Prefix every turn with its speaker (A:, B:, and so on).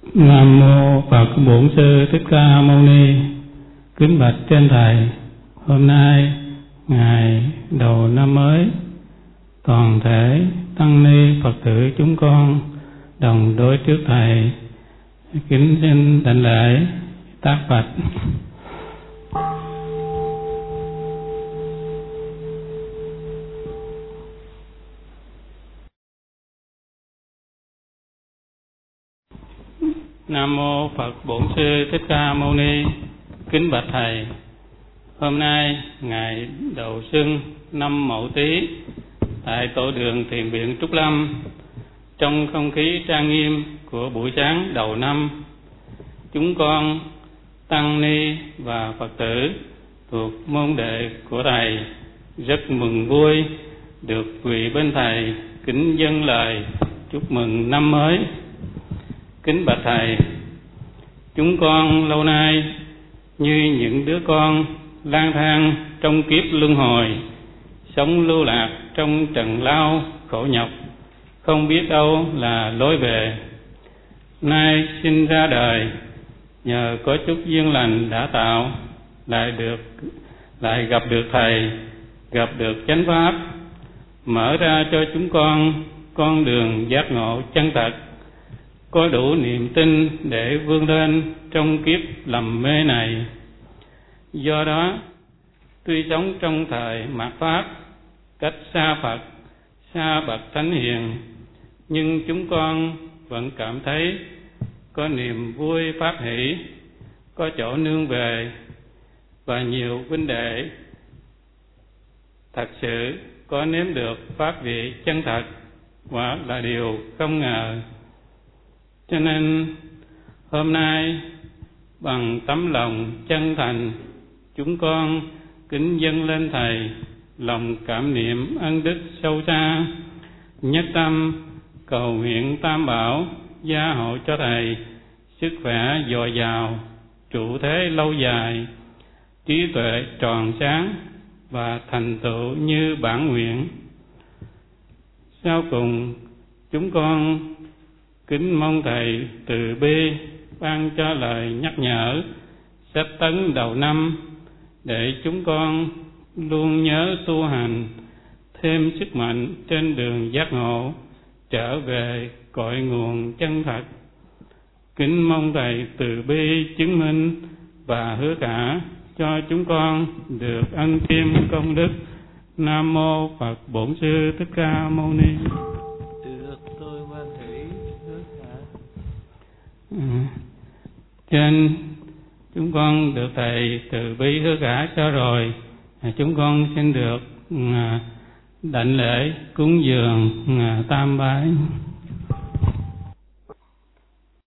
A: Nam mô Phật Bổn Sư Thích Ca Mâu Ni. Kính bạch trên thầy, hôm nay ngày đầu năm mới, toàn thể tăng ni Phật tử chúng con đồng đối trước thầy kính xin đảnh lễ tác Phật. Nam mô Phật Bổn Sư Thích Ca Mâu Ni. Kính bạch thầy, hôm nay ngày đầu xuân năm Mậu Tý, tại tổ đường Thiền viện Trúc Lâm, trong không khí trang nghiêm của buổi sáng đầu năm, chúng con tăng ni và Phật tử thuộc môn đệ của thầy rất mừng vui được quỳ bên thầy kính dâng lời chúc mừng năm mới. Kính bạch thầy, chúng con lâu nay như những đứa con lang thang trong kiếp luân hồi, sống lưu lạc trong trần lao khổ nhọc, không biết đâu là lối về. Nay sinh ra đời, nhờ có chút duyên lành đã tạo, lại gặp được thầy, gặp được chánh pháp, mở ra cho chúng con đường giác ngộ chân thật, có đủ niềm tin để vươn lên trong kiếp lầm mê này. Do đó, tuy sống trong thời mạt Pháp, cách xa Phật, xa bậc thánh hiền, nhưng chúng con vẫn cảm thấy có niềm vui pháp hỷ, có chỗ nương về, và nhiều huynh đệ thật sự có nếm được pháp vị chân thật, quả là điều không ngờ. Cho nên hôm nay bằng tấm lòng chân thành, chúng con kính dâng lên thầy lòng cảm niệm ân đức sâu xa, nhất tâm cầu nguyện Tam Bảo gia hộ cho thầy sức khỏe dồi dào, trụ thế lâu dài, trí tuệ tròn sáng và thành tựu như bản nguyện. Sau cùng, chúng con kính mong thầy từ bi ban cho lời nhắc nhở sách tấn đầu năm, để chúng con luôn nhớ tu hành, thêm sức mạnh trên đường giác ngộ, trở về cội nguồn chân thật. Kính mong thầy từ bi chứng minh và hứa cả cho chúng con được ân thêm công đức. Nam mô Phật Bổn Sư Thích Ca Mâu Ni. Trên chúng con được thầy từ bi hứa cả cho rồi, chúng con xin được đảnh lễ cúng dường tam bái.